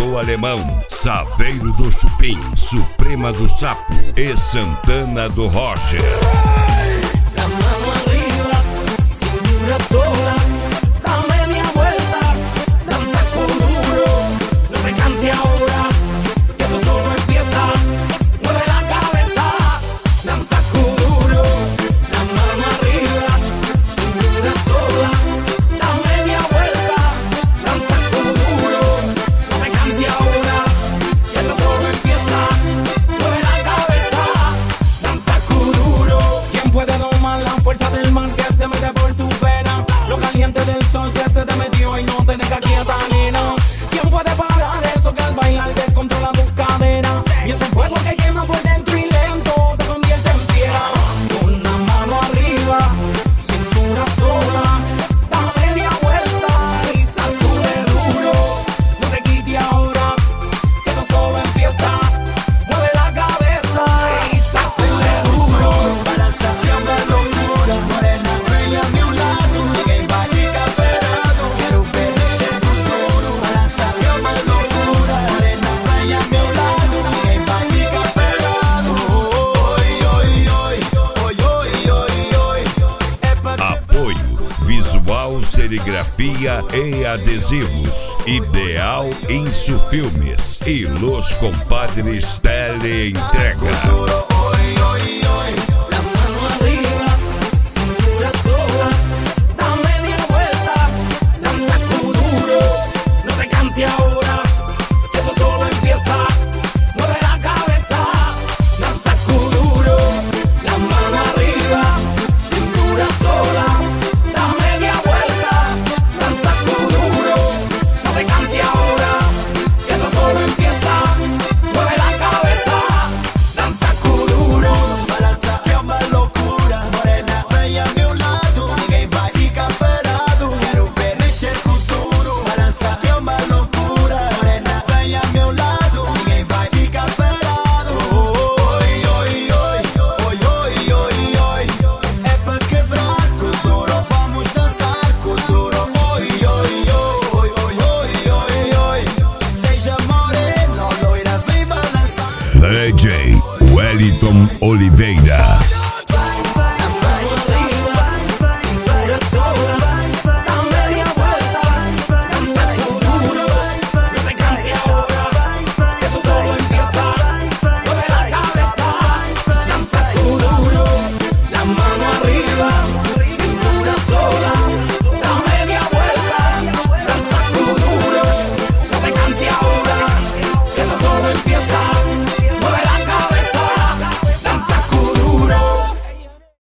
do Alemão, Saveiro do Chupim, Suprema do Sapo e Santana do Roger. La mano arriba, cintura sola, da media vuelta, danza duro, no te canses ahora, que esto solo empieza, mueve la cabeza, danza duro, la mano arriba, cintura sola, da media vuelta, danza duro, no te canses ahora, que esto solo empieza, mueve la cabeza, danza duro. ¿Quién puede domar la fuerza del mar que se mete por tu pena? Lo caliente del sol que se te metió y no te deja quieta, nena. ¿Quién puede parar eso que al bailar descontrola tus caderas? Y ese fuego que quema por dentro y lento te convierte en piedra. Con la mano arriba, cintura sola, da media vuelta y sacude duro. No te quites ahora, que esto solo empieza. Mueve la cabeza y sacude duro. Para salir de locura, morena bella a mi lado, que vaya esperado. Quiero ver ese futuro. Para salir de locura, morena bella a mi lado, que vaya esperado. Oi. Apoio Visual, Serigrafia e Adesivos, Ideal Insufilmes e Los Compadres Teleentrega.